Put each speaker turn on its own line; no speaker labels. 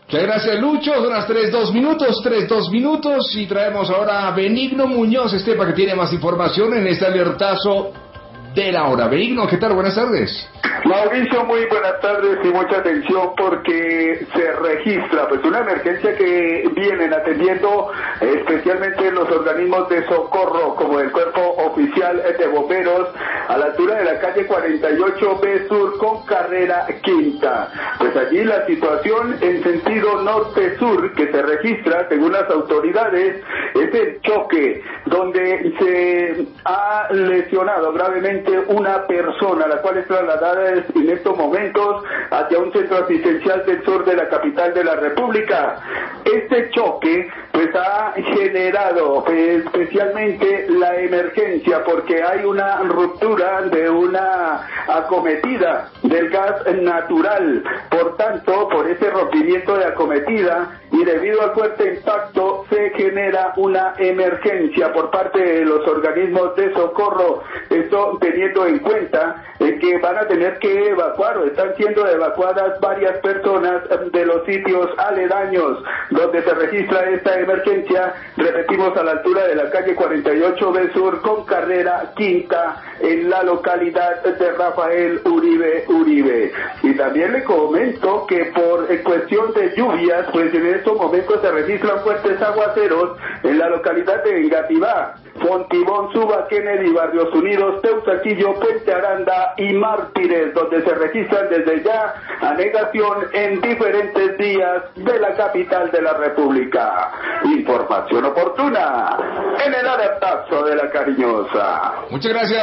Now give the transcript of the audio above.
Muchas gracias, Lucho. Son las 3:02, y traemos ahora a Benigno Muñoz Estepa, que tiene más información en este alertazo de la hora. Benigno, ¿qué tal? Buenas tardes.
Mauricio, muy buenas tardes y mucha atención porque se registra pues una emergencia que vienen atendiendo especialmente los organismos de socorro como el Cuerpo Oficial de Bomberos a la altura de la calle 48B Sur con carrera quinta. Pues allí la situación en sentido norte-sur que se registra según las autoridades es el choque donde se ha lesionado gravemente una persona, la cual es trasladada en estos momentos hacia un centro asistencial del sur de la capital de la República. Este choque pues ha generado especialmente la emergencia porque hay una ruptura de una acometida del gas natural. Por tanto, por ese rompimiento de acometida y debido al fuerte impacto se genera una emergencia por parte de los organismos de socorro. Esto teniendo en cuenta que van a tener que evacuar o están siendo evacuadas varias personas de los sitios aledaños donde se registra esta emergencia. Repetimos, a la altura de la calle 48B Sur con carrera quinta en la localidad de Rafael Uribe. Y también le comento que por cuestión de lluvias, pues en estos momentos se registran fuertes aguaceros en la localidad de Engativá, Fontibón, Suba, Kennedy, Barrios Unidos, Teusaquillo, Puente Aranda y Mártires, donde se registran desde ya anegación en diferentes días de la capital de la República. Información oportuna en el alertazo de la Cariñosa.
Muchas gracias.